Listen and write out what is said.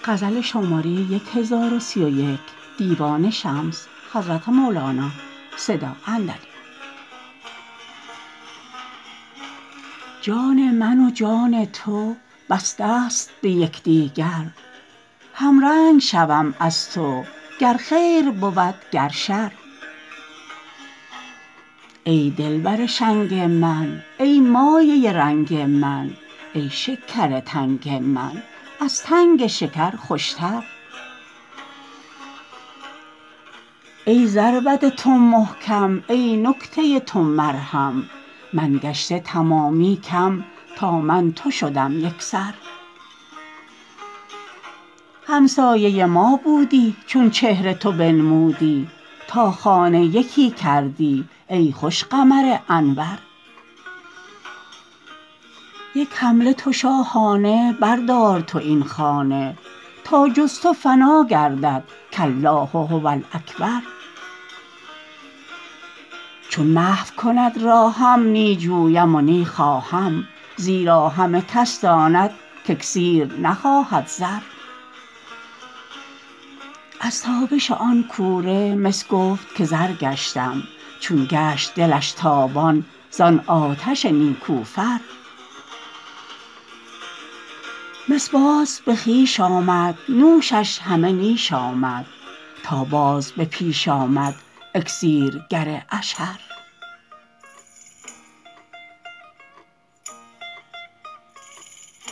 جان من و جان تو بسته ست به یکدیگر همرنگ شوم از تو گر خیر بود گر شر ای دلبر شنگ من ای مایه رنگ من ای شکر تنگ من از تنگ شکر خوشتر ای ضربت تو محکم ای نکته تو مرهم من گشته تمامی کم تا من تو شدم یک سر همسایه ما بودی چون چهر تو بنمودی تا خانه یکی کردی ای خوش قمر انور یک حمله تو شاهانه بردار تو این خانه تا جز تو فنا گردد کالله هو الاکبر چون محو کند راهم نی جویم و نی خواهم زیرا همه کس داند کاکسیر نخواهد زر از تابش آن کوره مس گفت که زر گشتم چون گشت دلش تابان زان آتش نیکوفر مس باز به خویش آمد نوشش همه نیش آمد تا باز به پیش آمد اکسیرگر اشهر